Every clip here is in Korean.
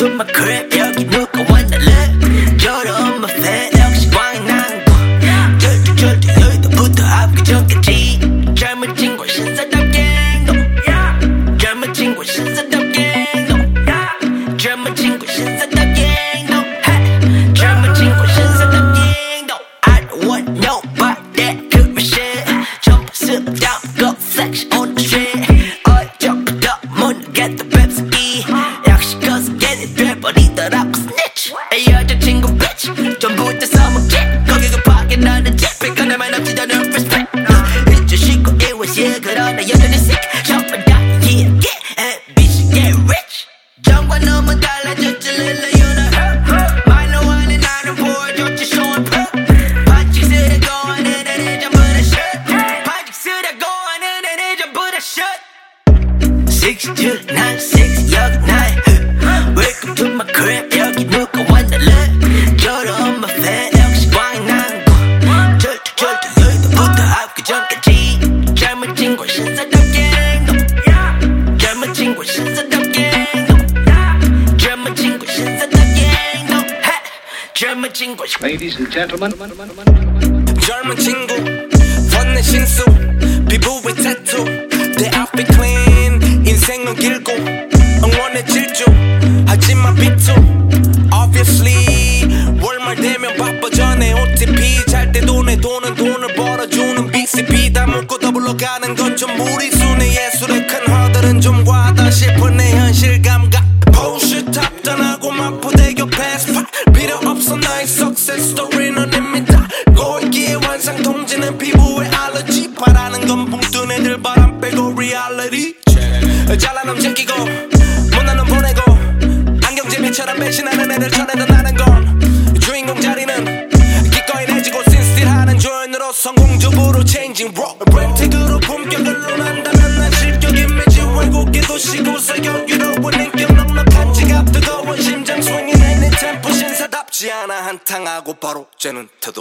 to my crib 여기 누가 왔날래 저러 on my fan 역시 광이 나는 곳 절대 여의도부터 압구정까지 젊은 친구 신사답게 너 젊은 친구 신사답게 너 젊은 친구 신사답게 너 젊은 친구 신사답게 너 I don't want nobody to my shit jump sit down go flex on the street jump it up 못 get the 뱀새끼 역시 cause get it 돼버리더라고 snitch 여자친구 bitch 전부 다 써먹지 거기 급하게 나는 잭팩 하나만 없지 않은 respect 잊으시고 it was yeah 그러나 여전히 sick 셔플 다 yeah get and bitch get rich 정과 너무 달라졌지 릴라 you know 말로 하는 나를 보여줬지 showing proof 반칙 쓰려고 하는 애들 전부 다 shit 반칙 쓰려고 하는 애들 전부 다 shit 6296 여기 나의 Welcome to my crib 여기 누가 왔날래 저러 on my fan 역시 광이 나는 곳 절대 여의도부터 압구정까지 젊은 친구 신사답게 너 젊은 친구 신사답게 너 젊은 친구 신사답게 너 젊은 친구 Ladies and gentlemen 젊은 친구 원내 신수 피부에 타투 내 outfit clean 인생은 길고 응원의 질주 하지만 비투 Obviously 월말 되면 바빠져 내 OTP 잘 때도 내 돈은 돈을 벌어주는 BCP 다 묶고 더블로 가는 건 좀 무리수 내 예술의 큰 허들은 좀 과하다 싶은 내 현실 감각 Bullshit 탑단하고 마포대교 패스파 필요 없어 나의 success story는 입니다 고이기의 완상 통지는 피부에 알러지 바라는 건 붕뜬 애들 바람 빼고 reality 잘난 놈 제끼고 못난 놈 보내고 안경제비처럼 배신하는 애들 전에도 나는 건 주인공 자리는 기꺼이 내지고 신스틸하는 조연으로 성공적으로 changing rock 렌틱으로 품격을 논한다면 난 실격 이미지 외국의 도시고서 여유로운 인격 넉넉한 지갑 뜨거운 심장 swing이 내는 템포 신사답지 않아 한탕하고 바로 째는 태도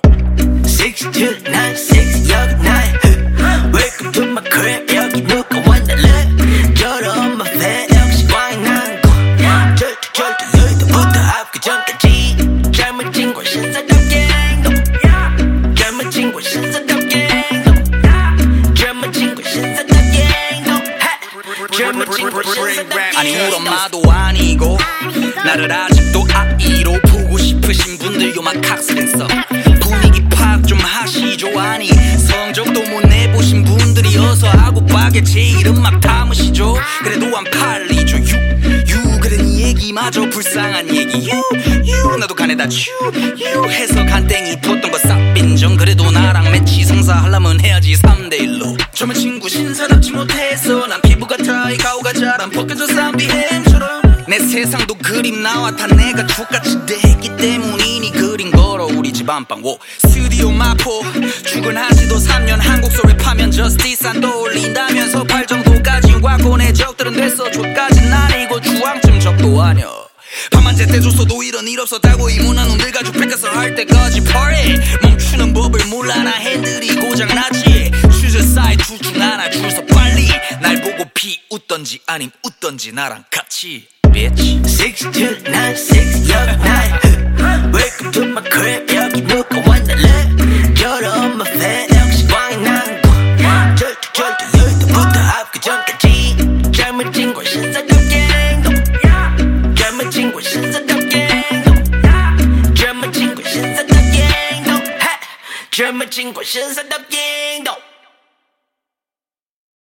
6296 여기 나의 Welcome to my crib 여기 누가 왔날래 저러 on my fan 역시 광이 나는 곳 절대 여의도부터 압구정까지 젊은 친구 신사답게 너 젊은 친구 신사답게 너 젊은 친구 신사답게 너 젊은 친구 신사답게 아니 우리 엄마도 아니고 나를 아직도 아이로 보고 싶으신 분들 요만 각스댄서 분위기 파악 좀 하시죠 아니 성적도 못 내보신 분들이어서 아구박에 제 이름 막 담으시죠 그래도 안 팔리죠 유 그래 네 얘기마저 불쌍한 얘기 유 나도 간에다 유 해서 간땡이 붙던 거 쌉빈정 그래도 나랑 매치 성사하려면 해야지 3대1로 젊은 친구 신사답지 못해서 난 피부가 타이 가오가 자란 벗겨져 쌈비햄처럼 내 세상도 그림 나와 다 내가 똑같이 됐기 때문이니 그린 거로 우리 집 안방워 스튜디오 마포 출근하지도 3년 한국 소리 파면 저스티스 안 떠올린다면서 8 정도까지 왔고 내 적들은 됐어 족까진 아니고 주황쯤 적도 아니야 밤만 제때 줬어도 이런 일 없었다고 이 문화 놈들 가지고 뺏겨서 할 때까지 party 멈추는 법을 몰라 나 핸들이 고장났지 슈즈 사이 둘 중 하나 줄서 빨리 날 보고 비웃던지 아님 웃던지 나랑 같이 bitch 6296 여기 나의 Welcome to my crib 여기 누가 왔날래 저러 on my fan 역시 광이 나는 곳 절대 여의도부터 압구정까지 젊은 친구 신사답게 너 젊은 친구 신사답게 너 젊은 친구 신사답게 너 젊은 친구 신사답게 너